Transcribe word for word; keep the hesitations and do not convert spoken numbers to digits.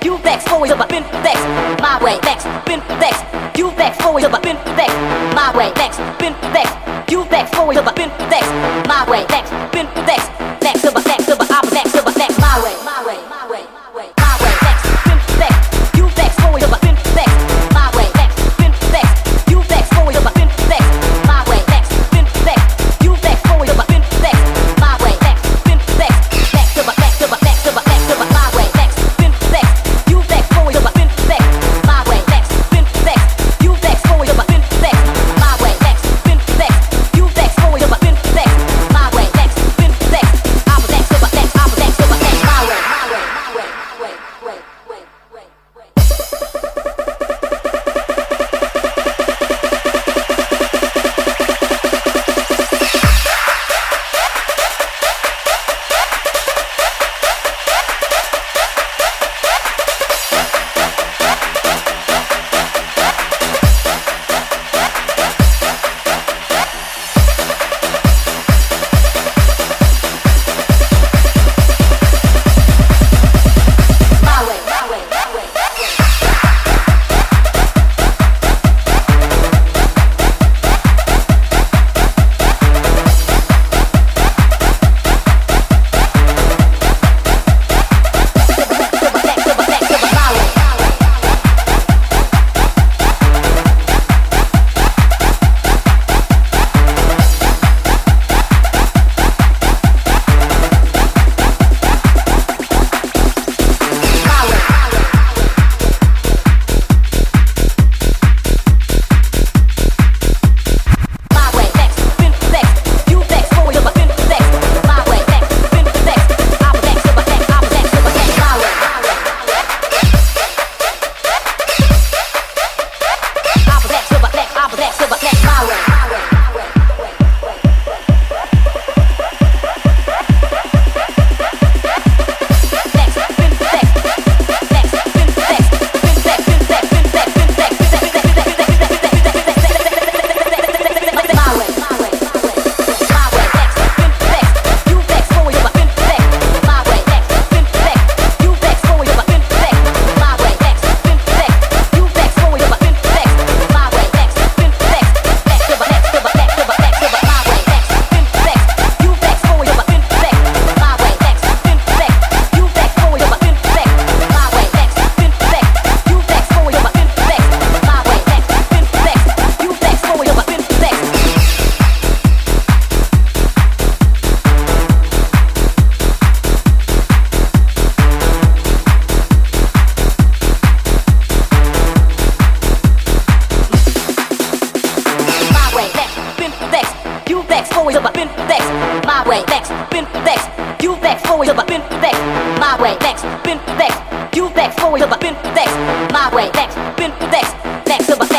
you vex forward to been vex my way vex been vex you vex forward to been vex my way vex been vex you vex forward to been vex my way vex been vex vex to vex to I vex to vex my way my way my way my way my way vex been vex you vex forward to been vex my way vex been vex you vex forward to been vex my way vex been vex you vex forward to been vex my way vex been vex vex to vex to vex to vex to my way vex been vex you vex forward to been vex my way vex been vex you vex forward to been vex my way vex been vex you vex forward to been vex my way vex been vex I vex to vex I vex to vex my way my way my way my way way way way way you vex forward to been vex my way vex been vex you vex forward to been vex my way vex been vex you vex forward to been vex my way vex been vex vex to